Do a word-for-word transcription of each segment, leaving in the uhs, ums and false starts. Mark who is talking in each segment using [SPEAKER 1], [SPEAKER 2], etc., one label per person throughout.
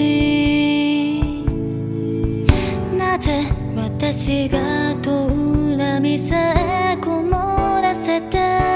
[SPEAKER 1] ちなぜ私がと恨みさえこもらせて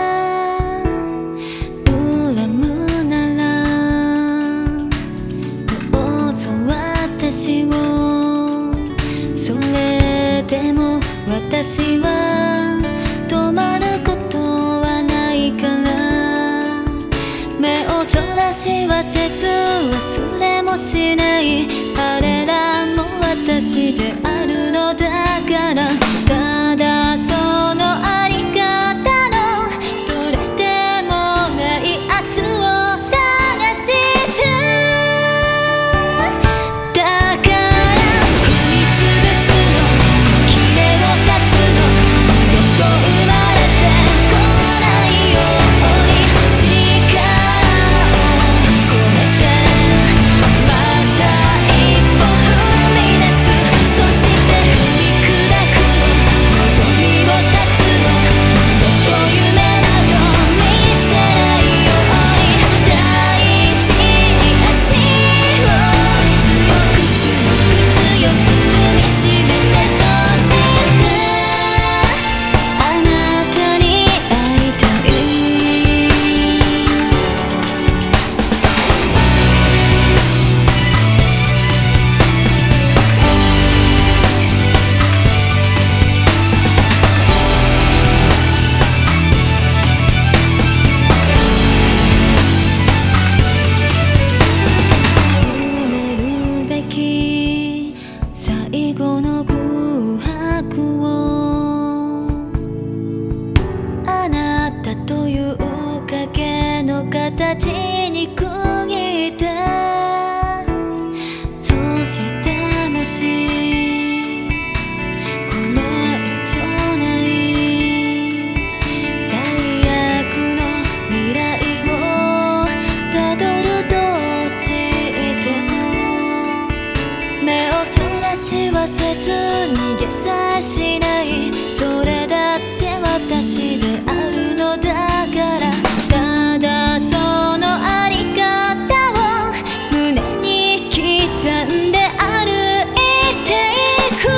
[SPEAKER 1] 恨むならどうぞ私をそれでも私は止まることはないから目をそらしはせず忘れもしない彼らも私であるのだからただそのあり方のどれでもない明日を探してだから踏みつぶすの切れを断つの二度と生まれてこないように力を込めてまた一歩踏み出すそして踏み砕くの望みを断つの二度と夢など見せないように大事に足を強く強く強く踏みしめてそしてあなたに会いたい埋めるべき最後の空白をあなたという影の形に区切ってそしてもしこれ以上ない最悪の未来をたどるとしても目をそらしはせず逃げさえしないそれだって私であるのだからただそのあり方を胸に刻んで歩いていく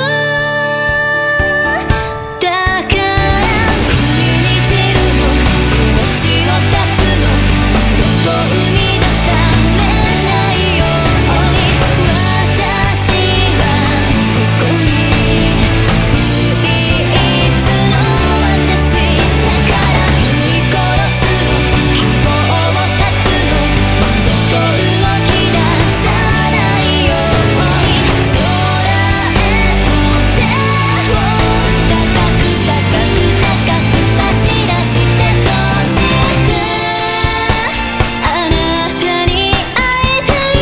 [SPEAKER 1] だから踏みにじるの命を絶つの二度と生み出されないように私はここに唯一の私だから踏み殺すの希望を絶つの二度と動き出さないように空へと手を高く高く高く差し出してそしてあなたに会いたい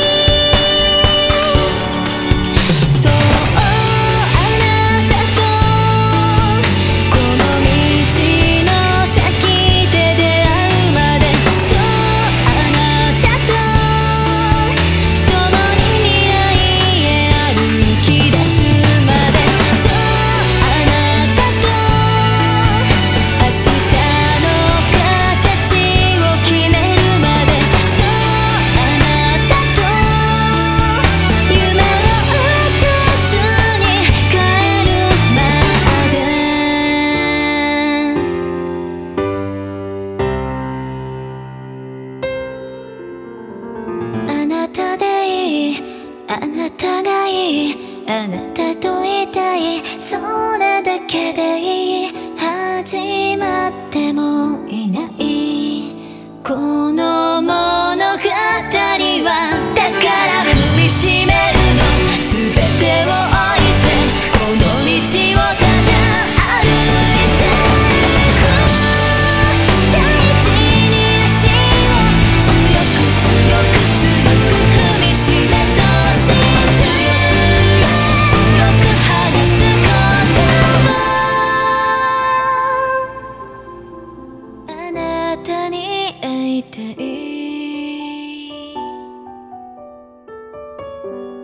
[SPEAKER 1] そうあなたとこの道の先で出会うまでそうあなたと共に未来へ歩き出すまでそうあなたと明日の形を決めるまでそうあなたと夢を打たずに帰るまであなたでいいあなたがいいあなたといたいそれだけでいい始まってもいないこの物語はだから踏みしめるの全てを置いてこの道をただ歩いていく大事に足を強く強く強く踏みしめそして強く放つ言葉あなたに会いたい